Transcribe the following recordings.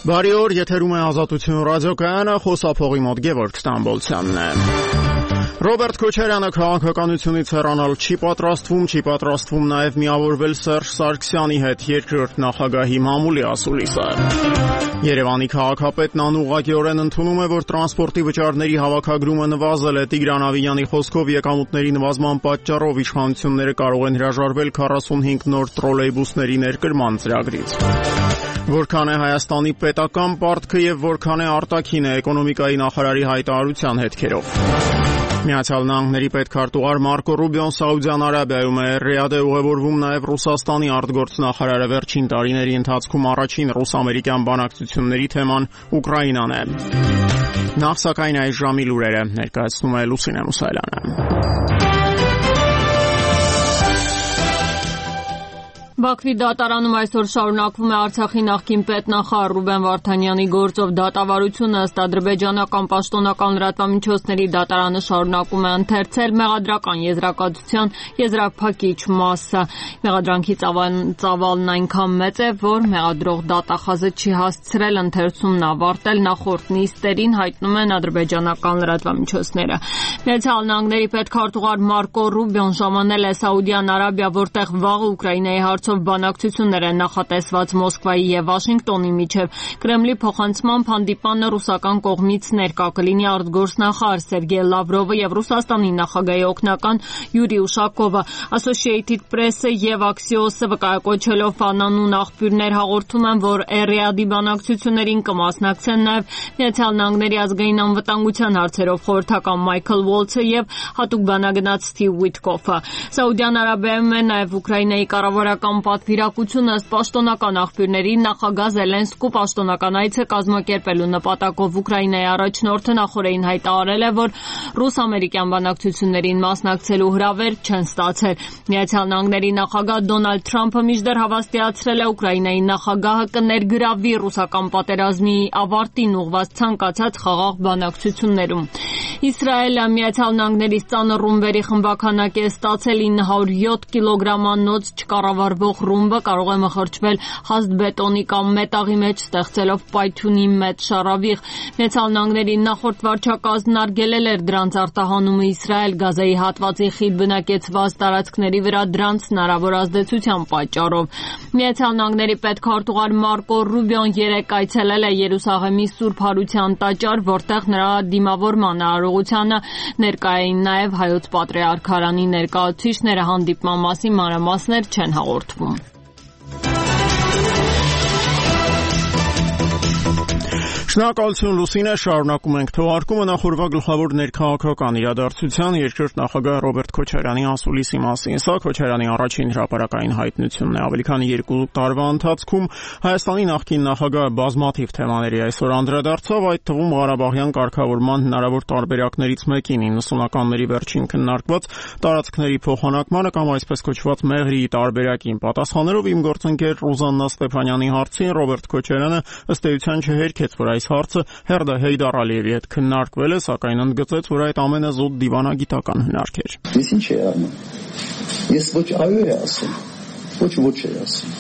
Բարի օր, եթերում է Ազատություն ռադիոկայանը, խոսափողի մոտ Գևորգ Ստամբոլցյանն է։ Ռոբերտ Քոչարյանը քաղաքականությունից հեռանալ չի պատրաստվում նաև միավորվել Սերժ Սարգսյանի հետ, երկրորդ նախագահի մամուլի ասուլիսը։ Երևանի քաղաքապետն անուղղակիորեն ընդունում է, որ տրանսպորտի վճարների հավաքագրումը նվազել է։ Տիգրան Ավիյանի խոսքով եկամուտների նվազման պատճառով իշխանությունները կարող են հրաժարվել 45 նոր տրոլեյբուսների ներկրման ծրագրից։ Որքան է Հայաստանի պետական պարտքը եւ որքան է արտաքին է էկոնոմիկայի նախարարի հայտարարության հետքերով։ Միացյալ Նահանգների պետքարտուղար Մարկո Ռուբիոն Սաուդյան Արաբիայում է, Ռիադ է ուղևորվում նաև Ռուսաստանի արտգործնախարարը։ Վերջին տարիների ընթացքում առաջին ռուս-ամերիկյան բանակցությունների թեման Ուկրաինան է։ Նախ սակայն այս ժամի լուրերը ներկայացնում է Լուսինե Մուսայելյանը։ Բաքվի դատարանում այսօր շարունակվում է Արցախի նախկին պետնախարար Ռուբեն Վարդանյանի գործով դատավարությունը, ըստ ադրբեջանական պաշտոնական լրատվամիջոցների դատարանը շարունակում է ընթերցել մեղադրական եզրակացության եզրափակիչ մասը։ Մեղադրանքի ծավալն այնքան մեծ է, որ մեղադրող դատախազը չի հասցրել ընթերցումն ավարտել, նախորդ նիստերին հայտնում են ադրբեջանական լրատվամիջոցները։ Միացյալ Նահանգների պետքարտուղար Մարկո Ռուբիոն ժամանել է Սաուդյան Արաբիա, որտեղ վաղը Ուկրաինայի հարցով բանակցություններ են նախատեսված Մոսկվայի եւ Վաշինգտոնի միջև։ Կրեմլի փոխանցմամբ հանդիպանը ռուսական կողմից ներկա կլինի արտգործնախարար Սերգեյ Լավրովը եւ Ռուսաստանի նախագահի օգնական Յուրի Ուշակովը։ Associated Press-ը եւ Axios-ը վկայակոչելով բանանուն աղբյուրներ հաղորդում են, որ Ռիադի բանակցություններին կմասնակցեն նաեւ Միացյալ Նահանգների ազգային անվտանգության հարցերով խորհրդական Մայքլ Ուոլցը եւ հատուկ բանագնաց Սթիվ Ուիտկոֆը։ Սաուդյան Արաբիայում է նաեւ Ուկրաինայի կառավարական պատվիրակությունը, ըստ պաշտոնական աղբյուրների, նախագահ Զելենսկու պաշտոնական այցը կազմակերպելու նպատակով Ուկրաինայի առաջնորդը նախորդին հայտարարել է, որ ռուս-ամերիկյան բանակցություններին մասնակցելու հրավեր չեն ստացել։ Միացյալ Նահանգների նախագահ Դոնալդ Թրամփը մինչդեռ հավաստիացրել է Ուկրաինայի նախագահը կներգրավվի ռուսական պատերազմի ավարտին ուղղված ցանկացած խաղաղ բանակցություններում։ Իսրայելը Միացյալ Նահանգներից ծանր ռումբերի խմբաքանակ է ստացել 907 կիլոգրամանոց չկառավարվող ռումբը կարող է մխրճվել հաստ բետոնի կամ մետաղի մեջ, ստեղծելով պայթյունի մեծ շարավիղ։ Միացյալ Նահանգների նախորդ վարչակազմն արգելել էր դրանց արտահանումը Իսրայել Գազայի հատվածի խիտ բնակեցված տարածքների վրա դրանց հնարավոր ազդեցության պատճառով։ Միացյալ Նահանգների պետքարտուղար Մարկո Ռուբիոն երեկ այցելել է Երուսաղեմի Սուրբ Հարության տաճար, որտեղ նրա դիմավորման արարողությանը ներկա էին նաև հայոց պատրիարքարանի ներկայացուցիչները։ Հանդիպման մասին մանրամասներ չեն հաղորդվում։ Շնորհակալություն Լուսինե, շարունակում ենք թողարկումը նախորդ գլխավոր ներքաղաքական իրադարձության երկրորդ նախագահ Ռոբերտ Քոչարյանի ասուլիսի մասին։ Սա Քոչարյանի առաջին հրապարակային հայտնությունն է։ Ավելի քան 2 տարվա ընթացքում Հայաստանի նախկին նախագահը բազմաթիվ թեմաների այսօր անդրադարձավ, այդ թվում Ղարաբաղյան կարգավորման հնարավոր տարբերակներից մեկին 90-ականների վերջին քննարկված տարածքների փոխանակմանը կամ այսպես կոչված մեղրի տարբերակին։ Պատասխանելով իմ գործընկեր Ռուզաննա Ստեփանյանի հարցին, Ռոբերտ Քոչարյանը ըստ էության չհերքեց, որ այս հարցը Հերդա Հեյդար Ալիևի հետ քննարկվել է, սակայն ընդգծեց, որ այդ ամենը զուտ դիվանագիտական հնարք էր։ Ես ինչ է անում։ Ես ոչ այո է ասում, ոչ է ասում։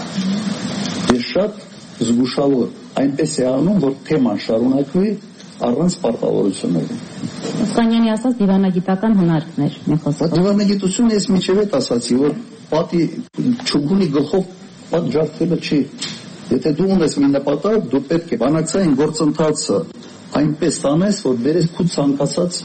Ես շատ զգուշավոր այնպես է անում, որ թեման շարունակվի առանց պարտավորությունների։ Սանյանի ասած դիվանագիտական հնարքներ մի խոսքով։ Դիվանագիտությունը ես միջև հետ ասացի, որ պատի չուգունի գլխով պատ ջարդելը չի։ Եթե դու ունես մի նպատակ, դու պետք է բանակցային գործընթացը այնպես տանես, որ բերես քու ցանկացած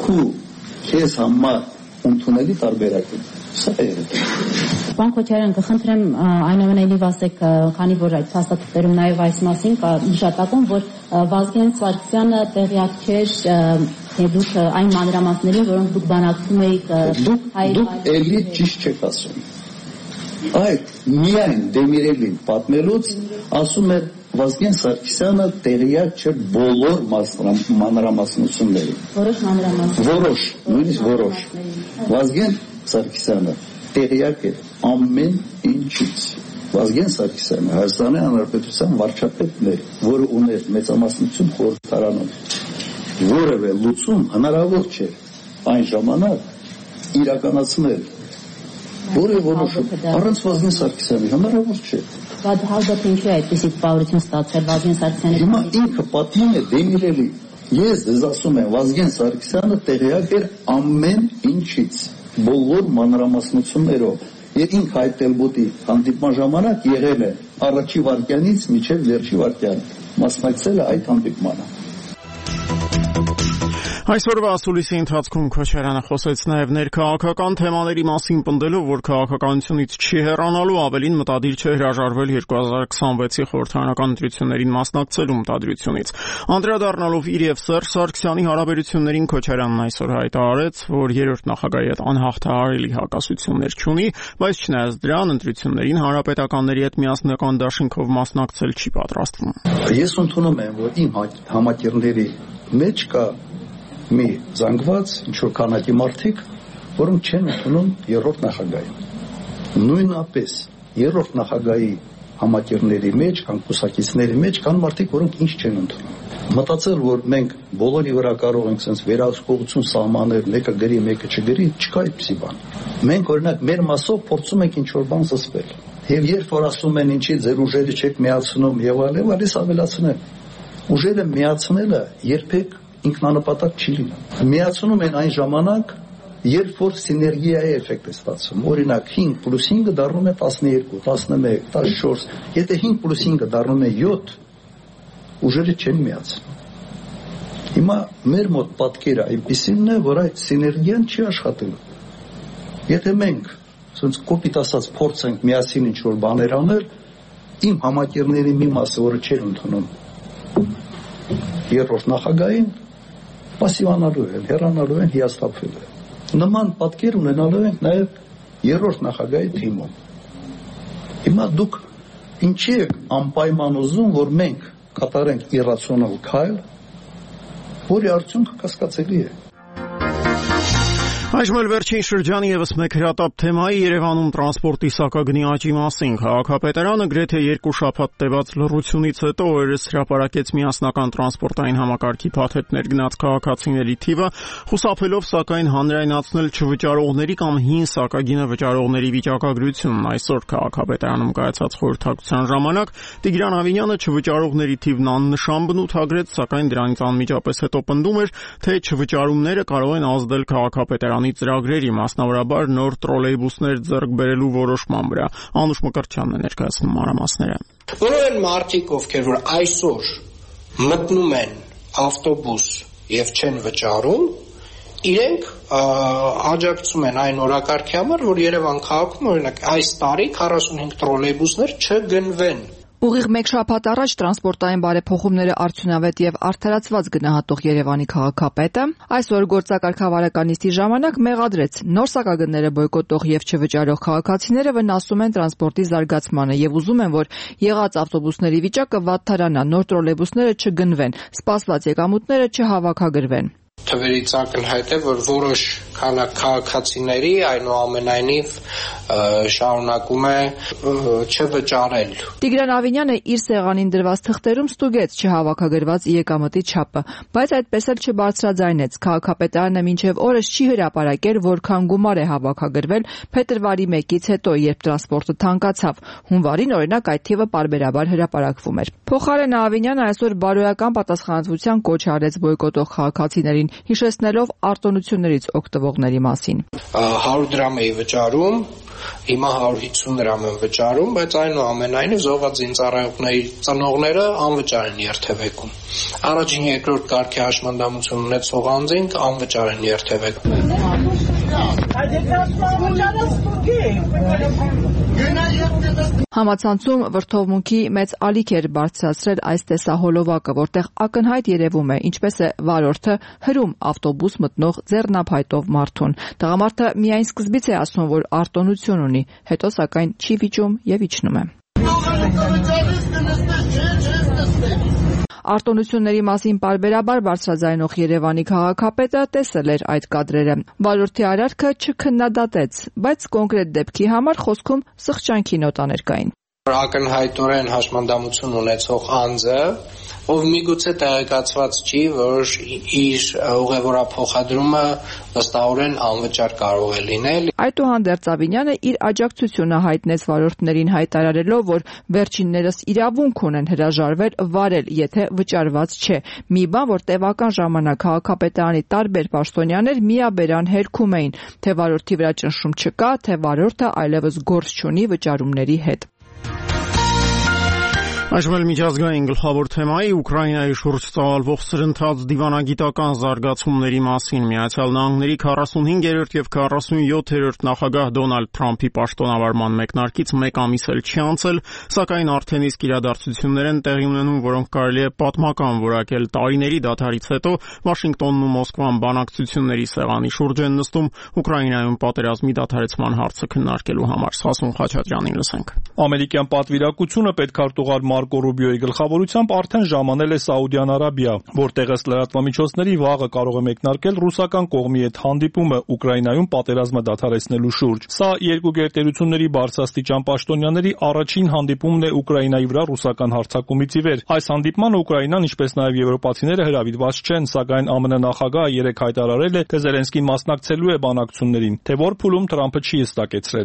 քեզ համար ընդունելի տարբերակը։ Սա է։ Պարոն Քոչարյան, կխնդրեմ այնուամենայնիվ ասեք, քանի որ այդ հաստատություններում նաև այս մասին կա հիշատակում, որ Վազգեն Սարգսյանը տեղյակ չէր թե դուք այն մանրամասներին, որոնք դուք բանակցում էիք, դուք էլի ճիշտ չեք ասում։ Այդ միայն Դեմիրելին պատմելուց ասում էր Վազգեն Սարգսյանը տեղյակ չէր բոլոր մանրամասնությունների։ Որոշ, նույնիսկ որոշ։ Վազգեն Սարգսյանը տեղյակ էր ամեն ինչից։ Վազգեն Սարգսյանը Հայաստանի Հանրապետության վարչապետն էր, որը ուներ մեծամասնություն խորհրդարանում։ Որևէ լուծում հնարավոր չէր այն ժամանակ իրականացնել։ Որը որոշում առանց Վազգեն Սարգսյանի հնարավոր չէ։ հազարդ ինչու է այդպիսի տպավորություն ստացել Վազգեն Սարգսյանի։ Հիմա ինքը պատմում է դեմիրելի։ Ես ձեզ ասում եմ, Վազգեն Սարգսյանը տեղյակ էր ամեն ինչից, բոլոր մանրամասնություններով։ Եվ ինքը այդ տելբոտի հանդիպման ժամանակ եղել է առաջի վայրկյանից մինչև վերջի վայրկյան, մասնակցել է այդ հանդիպմանը։ Այսօրվա ասուլիսի ընթացքում Քոչարյանը խոսեց նաև ներքաղաքական թեմաների մասին, պնդելով, որ քաղաքականությունից չի հեռանալու, ավելին մտադիր չէ հրաժարվել 2026-ի խորհրդարանական ընտրություններին մասնակցելու մտադրությունից։ Անդրադառնալով իր եւ Սերժ Սարգսյանի հարաբերություններին, Քոչարյանն այսօր հայտարարեց, որ երրորդ նախագահի հետ անհաղթահարելի հակասություններ չունի, բայց չնայած դրան ընտրություններին հանրապետականների հետ միասնական դաշինքով մասնակցել չի պատրաստվում։ Ես ընդունում եմ, որ իմ համակերների մեջ կա մի զանգված ինչ-որ քանակի մարդիկ, որոնք չեն ընդունում երրորդ նախագահին։ Նույնապես երրորդ նախագահի համակերների մեջ կամ կուսակիցների մեջ կան մարդիկ, որոնք ինչ չեն ընդունում։ Մտածել, որ մենք բոլորի վրա կարող ենք sense վերահսկողություն սահմանել, մեկը գրի, մեկը չգրի, չկա այդպիսի բան։ Մենք օրինակ մեր մասով փորձում ենք ինչ-որ բան զսպել։ Եվ երբ որ ասում են ինչի ձեր ուժերը չեք միացնում եւ այլն, ես ավելացնեմ։ Ուժերը միացնելը երբեք ինքնանպատակ չի լինում։ Միացնում են այն ժամանակ, երբ որ սիներգիայի էֆեկտ է ստացվում։ Օրինակ 5 + 5 դառնում է 12, 11, 14։ Եթե 5 + 5 դառնում է 7, ուժերը չեն միացնում։ Հիմա մեր մոտ պատկերը այնպիսին է, որ այդ սիներգիան չի աշխատելու։ Եթե մենք ասենց կոպիտ ասած փորձենք միասին ինչ-որ բաներ անել, իմ համակերների մի մասը, որը չէր ընդունում երրորդ նախագահին, պասիվանալու են, հեռանալու են, հիասթափվել են։ Նման պատկեր ունենալու ենք նաև երրորդ նախագահի թիմում։ Հիմա դուք ինչի եք անպայման ուզում, որ մենք կատարենք իրացիոնալ քայլ, որի արդյունքը կասկածելի է։ Այժմ էլ վերջին շրջանի եւս մեկ հրատապ թեմայի Երևանում տրանսպորտի սակագնի աճի մասին քաղաքապետարանը գրեթե 2 շաբաթ տևած լռությունից հետո օրերս հրապարակեց միասնական տրանսպորտային համակարգի փաթեթներ գնած քաղաքացիների թիվը, խուսափելով սակայն հանրայնացնել չվճարողների կամ հին սակագինը վճարողների վիճակագրությունն։ Այսօր քաղաքապետարանում կայացած խորհրդակցության ժամանակ Տիգրան Ավինյանը չվճարողների թիվն աննշան բնութագրեց, սակայն դրանից անմիջապես հետո պնդում էր, թե չվճարումները կարող են ազդել քաղաքապետարանի ծրագրերի, մասնավորաբար նոր տրոլեյբուսներ ձեռք բերելու որոշման վրա։ Անուշ Մկրտչյանն է ներկայացնում մանրամասները։ Բոլոր այն մարդիկ, ովքեր որ այսօր մտնում են ավտոբուս եւ չեն վճարում, իրենք աջակցում են այն օրակարգի համար, որ Երևան քաղաքում օրինակ այս տարի 45 տրոլեյբուսներ չգնվեն։ Ուղիղ մեկ շաբաթ առաջ տրանսպորտային բարեփոխումները արդյունավետ եւ արդարացված գնահատող Երևանի քաղաքապետը այսօր գործակարգավարական նիստի ժամանակ մեղադրեց նոր սակագները բոյկոտող եւ չվճարող քաղաքացիները վնասում են տրանսպորտի զարգացմանը եւ ուզում են, որ եղած ավտոբուսների վիճակը վատթարանա, նոր տրոլեյբուսները չգնվեն, սպասված եկամուտները չհավաքագրվեն։ Թվերից ակնհայտ է, որ որոշ քաղաքացիների այնուամենայնիվ շարունակում է չվճարել։ Տիգրան Ավինյանը իր սեղանին դրված թղթերում ստուգեց չհավաքագրված եկամտի չափը, բայց այդպես էլ չբարձրաձայնեց։ Քաղաքապետարանը մինչև օրս չի հրապարակել, որքան գումար է հավաքագրվել փետրվարի 1-ից հետո, երբ տրանսպորտը թանկացավ։ Հունվարին օրինակ այդ թիվը պարբերաբար հրապարակվում էր։ Փոխարենը Ավինյանը այսօր բարոյական պատասխանատվության կոչ արեց բոյկոտող քաղաքացիներին, հիշեցնելով արտոնություններից օգտվողների մասին։ 100 դրամ էի վճարում, հիմա 150 դրամ եմ վճարում, բայց այնուամենայնիվ զոհված զինծառայողների ծնողները անվճար են երթևեկում։ Առաջին երկրորդ կարգի հաշմանդամություն ունեցող անձինք անվճար են երթևեկում։ Համացանցում վրդովմունքի մեծ ալիք էր բարձրացրել այս տեսահոլովակը, որտեղ ակնհայտ երևում է, ինչպես է վարորդը հրում ավտոբուս մտնող ձեռնափայտով մարդուն։ Տղամարդը միայն սկզբից է ասում, որ արտոնություն ունի, հետո սակայն չի վիճում եւ իջնում է։ Արտոնությունների մասին պարբերաբար բարձրաձայնող Երևանի քաղաքապետը տեսել էր այդ կադրերը։ Վարորդի արարքը չքննադատեց, բայց կոնկրետ դեպքի համար խոսքում սխճանքի նոտաներ կային։ Ակնհայտորեն հաշմանդամություն ունեցող անձը, ով միգուցե տեղեկացված չի, որ իր ուղևորափոխադրումը վստահորեն անվճար կարող է լինել։ Այդուհանդերձ Ավինյանը իր աջակցությունը հայտնեց վարորդներին հայտարարելով, որ վերջիններս իրավունք ունեն հրաժարվել վարել, եթե վճարված չէ։ Մի բան, որ տևական ժամանակ քաղաքապետարանի տարբեր պաշտոնյաներ միաբերան հերքում էին, թե վարորդի վրա ճնշում չկա, թե վարորդը այլևս գործ չունի վճարումների հետ։ Այժմ էլ միջազգային գլխավոր թեմայի Ուկրաինայի շուրջ ծավալվող սրընթաց դիվանագիտական զարգացումների մասին Միացյալ Նահանգների 45-րդ եւ 47-րդ նախագահ Դոնալդ Թրամփի պաշտոնավարման մեկնարկից մեկ ամիս էլ չի անցել, սակայն արդեն իսկ իրադարձություններ են տեղի ունենում, որոնք կարելի է պատմական որակել։ Տարիների դադարից հետո Վաշինգտոնն ու Մոսկվան բանակցությունների սեղանի շուրջ են նստում Ուկրաինայում պատերազմի դադարեցման հարցը քննարկելու համար։ Սասուն Խաչատրյանին լսենք։ Ամերիկյան պատվիրակությունը պետքարտուղար Մարկո Ռուբիոյի գլխավորությամբ արդեն ժամանել է Սաուդյան Արաբիա, որտեղ ըստ լրատվամիջոցների վաղը կարող է մեկնարկել ռուսական կողմի հետ հանդիպումը Ուկրաինայում պատերազմը դադարեցնելու շուրջ։ Սա երկու գերտերությունների բարձրաստիճան պաշտոնյաների առաջին հանդիպումն է Ուկրաինայի վրա ռուսական հարձակումից ի վեր։ Այս հանդիպման Ուկրաինան, ինչպես նաև եվրոպացիները հրավիրված չեն, սակայն ԱՄՆ նախագահը երեկ հայտարարել է, թե Զելենսկին մասնակցելու է բանակցություններին, թե որ փուլում Թրամփը չի հստակեցրել։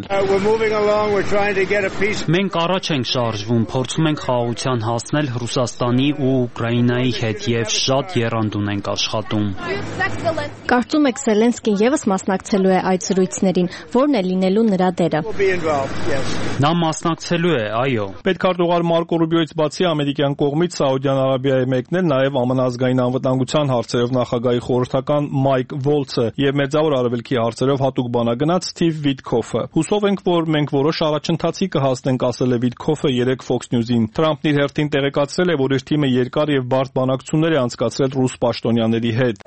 Մենք առաջ ենք շարժվում, փորձում ենք խաղաղության հասնել Ռուսաստանի ու Ուկրաինայի հետ եւ շատ եռանդուն ենք աշխատում։ Կարծում եք Զելենսկին եւս մասնակցելու է այդ զրույցներին, որն է լինելու նրա դերը։ Նա մասնակցելու է, այո։ Պետքարտուղար Մարկո Ռուբիոյից բացի ամերիկյան կողմից Սաուդյան Արաբիայի մեկնել նաև ԱՄՆ ազգային անվտանգության հարցերով նախագահի խորհրդական Մայք Վոլցը եւ Մեծավոր Արևելքի հարցերով հատուկ բանագնաց Սթիվ Վիտքոֆը։ Հուսով ենք, որ մենք որոշ առաջընթացի կհասնենք, ասել է Վիտքոֆը երեկ Fox News-ին։ Թրամփն իր հերթին տեղեկացրել է, որ իր թիմը երկար եւ բարդ բանակցություններ է անցկացրել ռուս պաշտոնյաների հետ։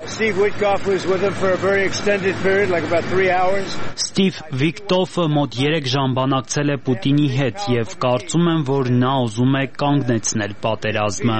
Սթիվ Վիտքոֆը մոտ 3 ժամ բանակցել է Պուտինի հետ եւ կարծում եմ, որ նա ուզում է կանգնեցնել պատերազմը։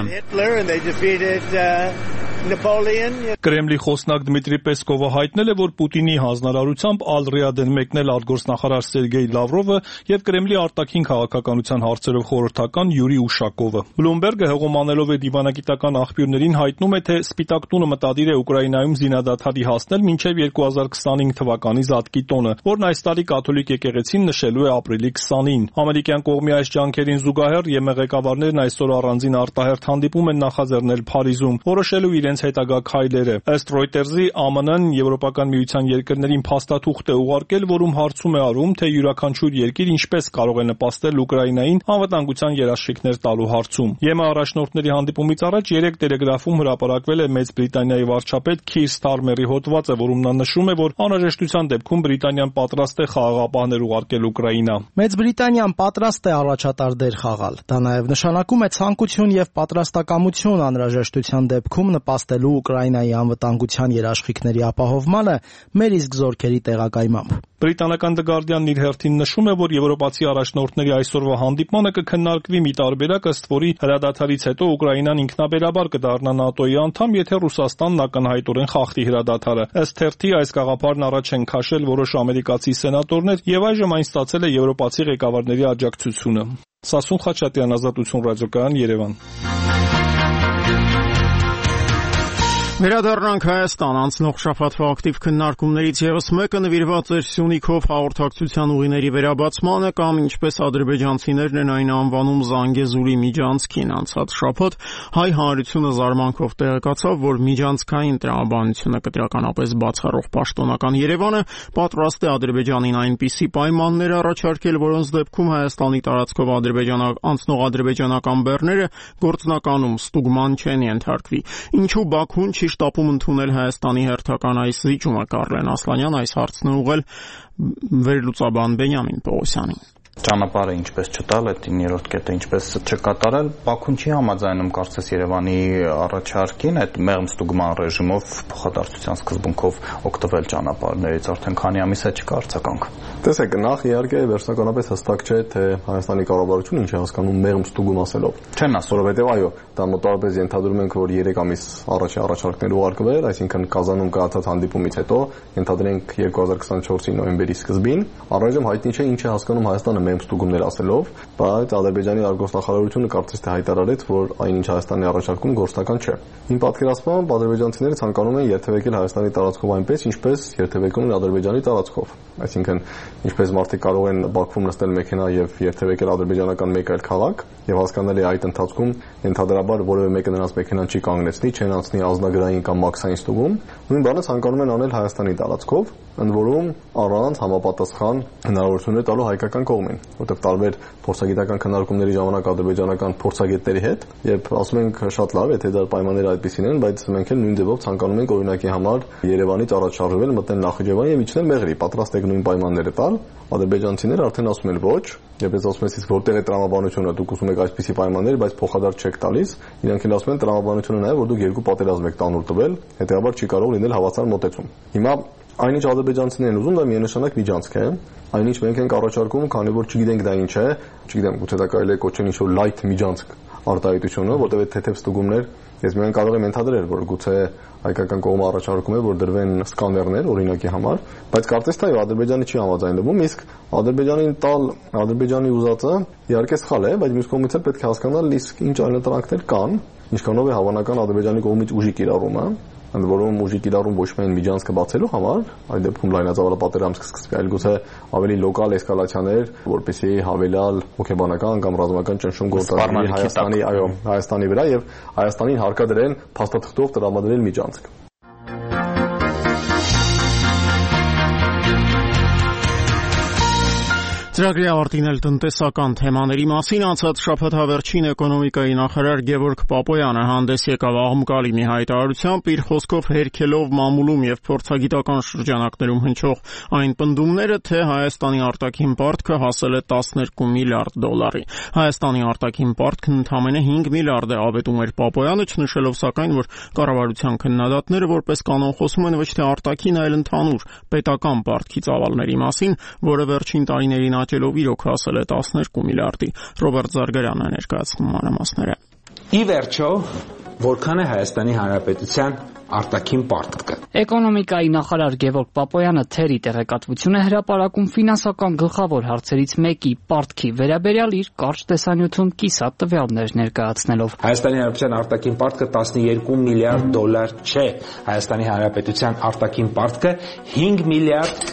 Կրեմլի խոսնակ Դմիտրի Պեսկովը հայտնել է, որ Պուտինի հանձնարարությամբ Ալ-Ռիադ են մեկնել արտգործնախարար Սերգեյ Լավրովը եւ Կրեմլի արտաքին քաղաքականության հարցերով խորհրդական Յուրի Ուշակովը։ Բլումբերգը հողում անելով է դիվանագիտական աղբյուրներին հայտնում է, թե Սպիտակ տունը մտադիր է Ուկրաինայում զինադադարի հասնել մինչև 2025 թվականի Զատկի տոնը, որն այս տարի կաթոլիկ եկեղեցին նշելու է ապրիլի 20-ին։ Ամերիկյան կողմի այս ջանքերին զուգահեռ ԵՄ ղեկավարներն այսօր առանձին արտահերթ հանդիպում են նախաձեռնել Փարիզում, որոշելու իրենց հետագա քայլերը։ Ըստ Reuters-ի ԱՄՆ-ն Եվրոպական միության երկրներին փաստաթուղթ է ուղարկել, որում հարցում է արում, թե յուրաքանչյուր երկիր ինչպես կարող է նպաստել Ուկրաինային անվտանգության երաշխիքներ տալու հարցում։ ԵՄ առաջնորդների հանդիպումից առաջ 3 տելեգրաֆում հրապարակվել է Մեծ Բրիտանիայի վարչապետ Քիր Սթարմերի հոդվածը, որում նա նշում է, որ անհրաժեշտության դեպքում Բրիտանիան պատրաստ է խաղաղապահներ ուղարկել Ուկրաինա։ Մեծ Բրիտանիան պատրաստ է առաջատար դեր խաղալ։ Դա նաև նշանակում է ցանկություն եւ պատրաստակամություն անհրաժեշտության դեպքում նպաստելու Ուկրաինայի անվտանգության երաշխիքների ապահովմանը մեր իսկ զորքերի տեղակայմամբ։ Բրիտանական The Guardian-ն իր հերթին նշում է, որ եվրոպացի առաջնորդների այսօրվա հանդիպմանը կքննարկվի մի տարբերակ, ըստ որի հրադադարից հետո Ուկրաինան ինքնաբերաբար կդառնա ՆԱՏՕ-ի անդամ, եթե Ռուսաստանն ակնհայտորեն խախտի հրադադարը։ Ըստ թերթի այս գաղափարն առաջ են քաշել որոշ ամերիկացի սենատորներ եւ այժմ այն ստացել է եվրոպացի ղեկավարների աջակցությունը։ Սասուն Խաչատրյան, Ազատություն ռադիոկայան, Երևան։ Վերադառնանք Հայաստան, անցնող շաբաթվա ակտիվ քննարկումներից եւս մեկը նվիրված էր Սյունիքով հաղորդակցության ուղիների վերաբացմանը կամ ինչպես ադրբեջանցիներն են այն անվանում Զանգեզուրի միջանցքին։ Անցած շաբաթ հայ հանրությունը զարմանքով տեղեկացավ, որ միջանցքային տրամաբանությունը կտրականապես բացառող պաշտոնական Երևանը պատրաստ է Ադրբեջանին այնպիսի պայմաններ առաջարկել, որոնց դեպքում Հայաստանի տարածքով անցնող ադրբեջանական բեռները գործնականում ստուգման չեն ենթարկվի։ Ինչու Բաքուն չի շտապում ընդունել Հայաստանի հերթական այս զիջումը, Կարլեն Ասլանյան այս հարցն է ուղղել վերլուծաբան Բենյամին Պողոսյանին։ Ճանապարհը ինչպես չտալ, այդ 9-րդ կետը ինչպես չկատարել, Բաքուն չի համաձայնում կարծես Երևանի առաջարկին այդ մեղմ ստուգման ռեժիմով փոխադարձության սկզբունքով օգտվել ճանապարհներից, արդեն քանի ամիս է չկա արձագանք։ Տեսեք, նախ իհարկե վերջնականապես հստակ չէ, թե Հայաստանի կառավարությունը ինչ է հասկանում մեղմ ստուգում ասելով։ Չեն ասում, որովհետև այո, դա մոտավորապես ենթադրում ենք, որ 3 ամիս առաջ առաջարկներ ուղարկվել, այսինքն Կազանում կայացած հանդիպումից հետո, ենթադրենք 2024-ի նոյեմբերի սկզբին, առայժմ հայտնի չէ ինչ է հասկանում Հայաստանը Ադրբեջանը մեղմ ստուգումներ ասելով, բայց Ադրբեջանի արտգործնախարարությունը կարծես թե հայտարարեց, որ այնինչ Հայաստանի առաջարկում գործնական չէ։ Իմ պատկերացմամբ ադրբեջանցիները ցանկանում են երթևեկել Հայաստանի տարածքով այնպես, ինչպես երթևեկում են Ադրբեջանի տարածքով։ Այսինքն, ինչպես մարդիկ կարող են Բաքվում նստել մեքենա եւ երթևեկել ադրբեջանական մեկ այլ քաղաք, եւ հասկանալ է այդ ընթացքում ընդհանրաբար որևէ մեկը նրանց մեքենան չի կանգնեցնի, չեն անցնի ազնագրային կամ մաքսային ստուգում, նույն բանը ցանկանում են անել Հայաստանի տարածքով, ընդ որում առանց համապատասխան հնարավորություններ տալու հայկական կողմին, որտեղ տարբեր փորձագիտական քննարկումների ժամանակ ադրբեջանական փորձագետների հետ, երբ ասում ենք շատ լավ, եթե դա պայմանները այդպեսին են, բայց մենք էլ նույն ձևով ցանկանում ենք օրինակի համար Երևանից առաջ շարժվել, մտնել Նախիջևան եւ իջնել Մեղրի, պատրաստ եք նույն պայմանները տալ, ադրբեջանցիները արդեն ասում են ոչ, եւ ես ասում եմ, իսկ որտեղ է տրամաբանությունը, դուք ուզում եք այսպիսի պայմաններ, բայց փոխադարձ չեք տալիս, իրանք էլ ասում են տրամաբանությունը նաեւ, որ դուք երկու պատերազմ եք տանուլ տվել, հետեւաբար չի կարող լինել հավասար մոտեցում։ Հիմա այնինչ ադրբեջանցիներն են ուզում, դա միանշանակ միջանցք է, այնինչ մենք ենք առաջարկում, քանի որ չգիտենք դա ինչ է, չգիտեմ, գուցե դա կարելի է կոչել ինչ-որ լայթ միջանցք արտահայտությունը, որտեղ թեթև ստուգումներ, ես միայն կարող եմ ենթադրել, որ գուցե հայկական կողմը առաջարկում է, որ դրվեն սկաներներ օրինակի համար, բայց կարծես թե Ադրբեջանը չի համաձայնվում, իսկ Ադրբեջանին տալ Ադրբեջանի ուզածը իհարկե սխալ է, բայց մյուս կողմից էլ պետք է հասկանալ, իսկ ինչ այլընտրանքներ կան, ինչքանով է հավանական Ադրբեջանի կողմից ուժի կիրառումը, ընդ որում ուժի կիրառում ոչ միայն միջանցքը բացելու համար, այդ դեպքում լայնածավալ պատերազմ կսկսվի, այլ գուցե ավելի լոկալ էսկալացիաներ, որպեսզի հավելյալ հոգեբանական կամ ռազմական ճնշում գործադրվի Հայաստանի վրա եւ Հայաստանին հարկադրեն փաստաթղթով տրամադրել միջանցք։ Ծրագրի ավարտին էլ տնտեսական թեմաների մասին անցած շաբաթ վերջին էկոնոմիկայի նախարար Գևորգ Պապոյանը հանդես եկավ աղմկալի մի հայտարարությամբ, իր խոսքով հերքելով մամուլում եւ փորձագիտական շրջանակներում հնչող այն պնդումները, թե Հայաստանի արտաքին պարտքը հասել է 12 միլիարդ դոլարի։ Հայաստանի արտաքին պարտքն ընդամենը 5 միլիարդ է, ավետում էր Պապոյանը, չնշելով սակայն, որ կառավարության քննադատները որպես կանոն խոսում են ոչ թե արտաքին, այլ ընդհանուր պետական պարտքի ծավալների մասին, որը վերջին տարիներին աճելով իրոք հասել է 12 միլիարդի։ Ռոբերտ Զարգարյանը ներկայացնում մանրամասները։ Ի վերջո, որքան է Հայաստանի Հանրապետության արտաքին պարտքը։ Էկոնոմիկայի նախարար Գևորգ Պապոյանը թերի տեղեկատվություն է հրապարակում ֆինանսական գլխավոր հարցերից մեկի պարտքի վերաբերյալ իր կարճ տեսանյութում կիսատ տվյալներ ներկայացնելով։ Հայաստանի Հանրապետության արտաքին պարտքը 12 միլիարդ դոլար չէ։ Հայաստանի Հանրապետության արտաքին պարտքը 5 միլիարդ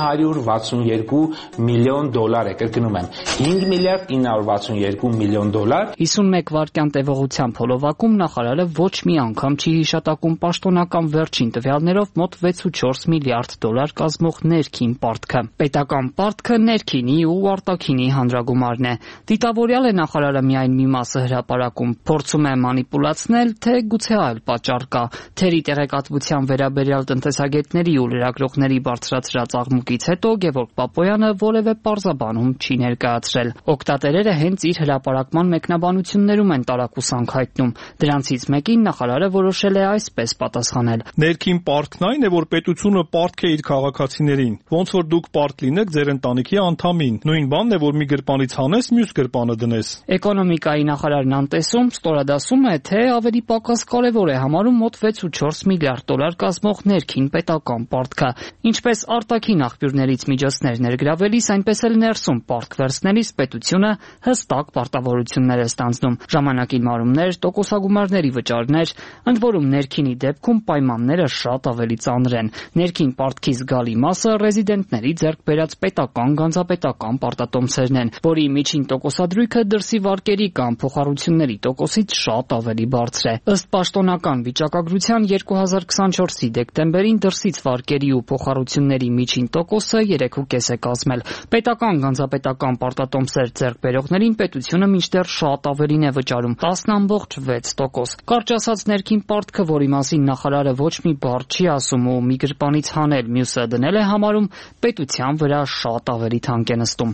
962 միլիոն դոլար է, կրկնում եմ, 5 միլիարդ 962 միլիոն դոլար։ 51 վայրկյան տևողությամբ հոլովակում նախարարը ոչ մի անգամ չի հիշատակում պաշտոնական վերջին տվյալներով մոտ 6.4 միլիարդ դոլար կազմող ներքին պարտքը։ Պետական պարտքը ներքինի ու արտաքինի հանրագումարն է։ Դիտավորյալ է նախարարը միայն մի մասը հրապարակում, փորձում է մանիպուլացնել, թե գուցե այլ պատճառ կա։ Թերի տեղեկատվության վերաբերյալ տնտեսագետների ու լրագրողների բարձրացրած աղմուկից հետո Գևորգ Պապոյանը որևէ պարզաբանում չի ներկայացրել։ Օգտատերերը հենց իր հրապարակման մեկնաբանություններում են տարակուսանք հայտնում։ Դրանցից մեկին նախարարը որոշել է այսպես պատասխանել. Ներքին պարտքն այն է, որ պետությունը պարտք է իր քաղաքացիներին, ոնց որ դուք պարտ լինեք ձեր ընտանիքի անդամին։ Նույն բանն է, որ մի գրպանից հանես, մյուս գրպանը դնես։ Էկոնոմիկայի նախարարն անտեսում ստորադասում է, թե ավելի պակաս կարևոր է համարում մոտ 6.4 միլիարդ դոլար կազմող ներքին պետական պարտքը։ Ինչպես արտաքին աղբյուրներից միջոցներ ներգրավելիս, այնպես էլ ներսում պարտք վերցնելիս պետությունը հստակ պարտավորություններ է ստանձնում։ Ժամանակին մարումներ, տոկոսագումարների վճարներ, ընդ որում ներքինի դեպքում պայմանները շատ ավելի ծանր են։ Ներքին պարտքի զգալի մասը ռեզիդենտների ձեռք բերած պետական գանձապետական պարտատոմսերն են, որի միջին տոկոսադրույքը դրսի վարկերի կամ փոխառությունների տոկոսից շատ ավելի բարձր է։ Ըստ պաշտոնական վիճակագրության 2024-ի դեկտեմբերին դրսից վարկերի ու փոխառությունների միջին տոկոսը 3.5 է կազմել։ Պետական գանձապետական պարտատոմսեր ձեռք բերողներին պետությունը մինչդեռ շատ ավելին է վճարում՝ 10.6%։ Կարճ ասած, ներքին պարտքը, որի մասին նախարարը ոչ մի բառ չի ասում ու մի գրպանից հանել, մյուսը դնել է համարում, պետության վրա շատ ավելի թանկ է նստում։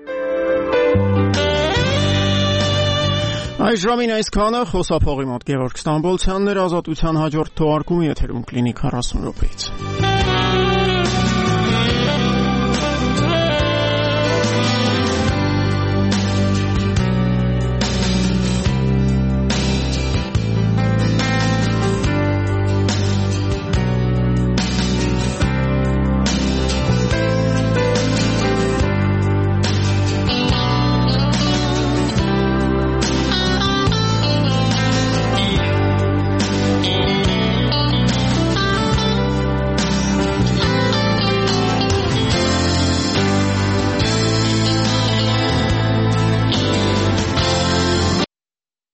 Այս ժամին այսքանը, խոսափողի մոտ Գևորգ Ստամբոլցյանն էր, Ազատության հաջորդ թողարկումը եթերում կլինի 40 րոպեից։